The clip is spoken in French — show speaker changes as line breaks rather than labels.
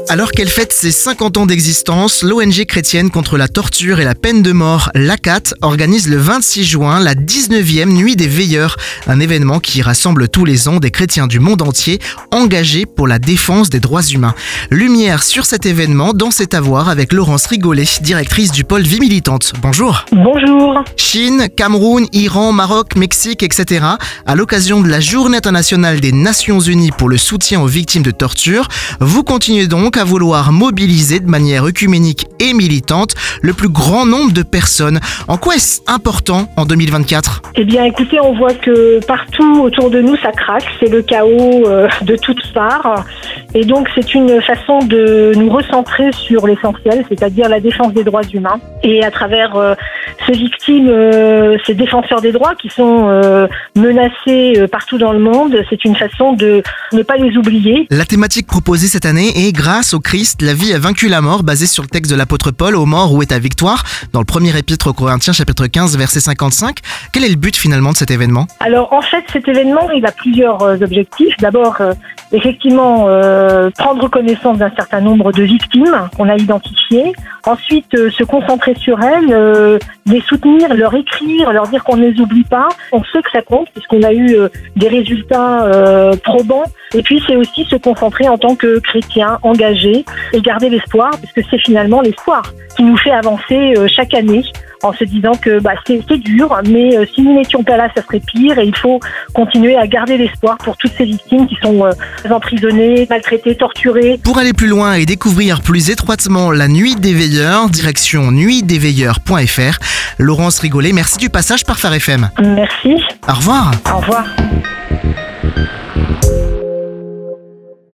Alors qu'elle fête ses 50 ans d'existence, l'ONG chrétienne contre la torture et la peine de mort, l'ACAT, organise le 26 juin la 19e Nuit des Veilleurs, un événement qui rassemble tous les ans des chrétiens du monde entier engagés pour la défense des droits humains. Lumière sur cet événement dans C'est à voir avec Laurence Rigolet, directrice du pôle Vie Militante. Bonjour.
Bonjour.
Chine, Cameroun, Iran, Maroc, Mexique, etc. À l'occasion de la Journée internationale des Nations Unies pour le soutien aux victimes de torture, vous continuez donc à vouloir mobiliser de manière œcuménique et militante le plus grand nombre de personnes. En quoi est-ce important en 2024 ?
Eh bien, écoutez, on voit que partout autour de nous, ça craque. C'est le chaos de toutes parts. Et donc, c'est une façon de nous recentrer sur l'essentiel, c'est-à-dire la défense des droits humains. Et à travers ces victimes, ces défenseurs des droits qui sont menacés partout dans le monde, c'est une façon de ne pas les oublier.
La thématique proposée cette année est « Grâce au Christ, la vie a vaincu la mort », basée sur le texte de l'apôtre Paul, « Ô mort, où est ta victoire ?» dans le premier épître aux Corinthiens, chapitre 15, verset 55. Quel est le but finalement de cet événement ?
Alors, en fait, cet événement, il a plusieurs objectifs. D'abord, effectivement, prendre connaissance d'un certain nombre de victimes qu'on a identifiées. Ensuite, se concentrer sur elles, les soutenir, leur écrire, leur dire qu'on ne les oublie pas. On sait que ça compte puisqu'on a eu des résultats probants. Et puis, c'est aussi se concentrer en tant que chrétien engagé et garder l'espoir, puisque c'est finalement l'espoir qui nous fait avancer chaque année en se disant que c'est dur, mais si nous n'étions pas là, ça serait pire et il faut continuer à garder l'espoir pour toutes ces victimes qui sont emprisonnées, maltraitées, torturées.
Pour aller plus loin et découvrir plus étroitement la Nuit des Veilleurs, direction nuitdesveilleurs.fr. Laurence Rigolet, merci du passage par Phare FM.
Merci.
Au revoir.
Au revoir.